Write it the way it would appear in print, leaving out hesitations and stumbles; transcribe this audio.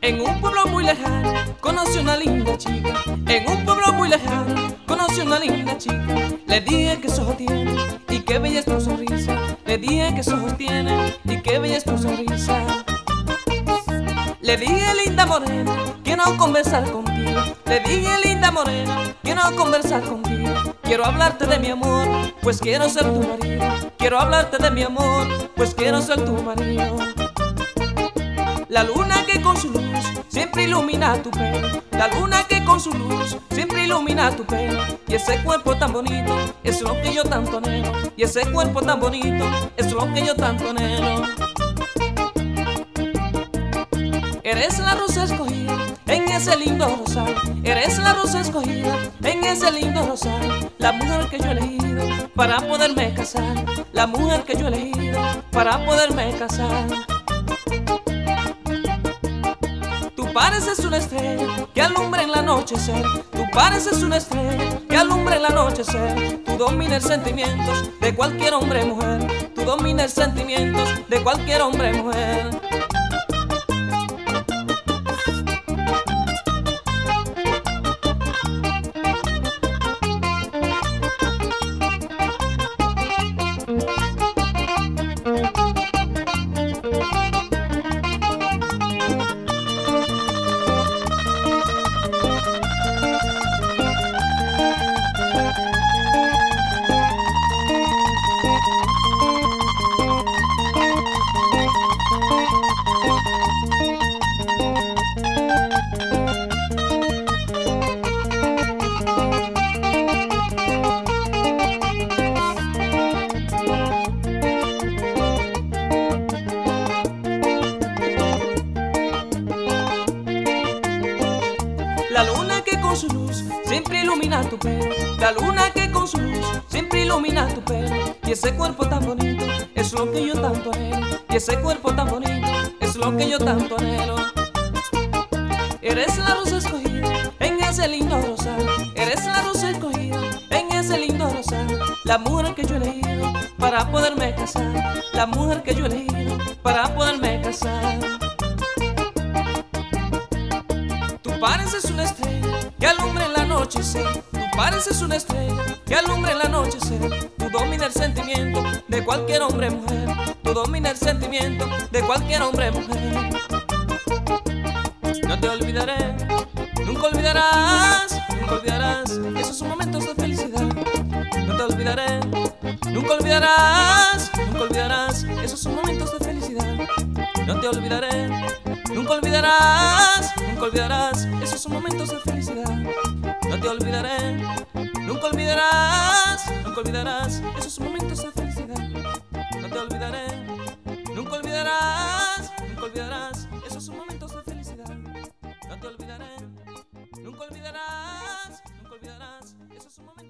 En un pueblo muy lejano conocí una linda chica. En un pueblo muy lejano conocí una linda chica. Le dije que ojos tiene y qué bella es tu sonrisa. Le dije que ojos tiene y qué bella es tu sonrisa. Le dije, linda morena, quiero conversar contigo. Le dije, linda morena, quiero conversar contigo. Quiero hablarte de mi amor, pues quiero ser tu marido. Quiero hablarte de mi amor, pues quiero ser tu marido. La luna que con su luz siempre ilumina tu pelo. La luna que con su luz siempre ilumina tu pelo. Y ese cuerpo tan bonito es lo que yo tanto anhelo. Y ese cuerpo tan bonito es lo que yo tanto anhelo. Eres la rosa escogida en ese lindo rosal. Eres la rosa escogida en ese lindo rosal. La mujer que yo he elegido para poderme casar. La mujer que yo he elegido para poderme casar. Tú pareces una estrella que alumbra en el anochecer. Tú pareces una estrella que alumbra en el anochecer. Tú dominas sentimientos de cualquier hombre o mujer. Tú dominas sentimientos de cualquier hombre o mujer. La luna que con su luz siempre ilumina tu pelo. La luna que con su luz siempre ilumina tu pelo. Y ese cuerpo tan bonito es lo que yo tanto anhelo. Y ese cuerpo tan bonito es lo que yo tanto anhelo. Eres la rosa escogida en ese lindo rosal. Eres la rosa escogida en ese lindo rosal. La mujer que yo he elegido para poderme casar. La mujer que yo he elegido para poderme casar. Tú pareces una estrella que alumbra en el anochecer. Tú pareces una estrella que alumbra en el anochecer. Tú dominas el sentimiento de cualquier hombre o mujer. Tú dominas el sentimiento de cualquier hombre o mujer. No te olvidaré, nunca olvidarás, nunca olvidarás esos momentos de felicidad. No te olvidaré, nunca olvidarás, nunca olvidarás esos momentos de felicidad. No te olvidaré, nunca olvidarás, nunca olvidarás esos momentos de felicidad. No te olvidaré, nunca olvidarás, nunca olvidarás esos momentos de felicidad. No te olvidaré, nunca olvidarás, nunca olvidarás esos momentos de felicidad. No te olvidaré, nunca olvidarás, nunca olvidarás esos momentos.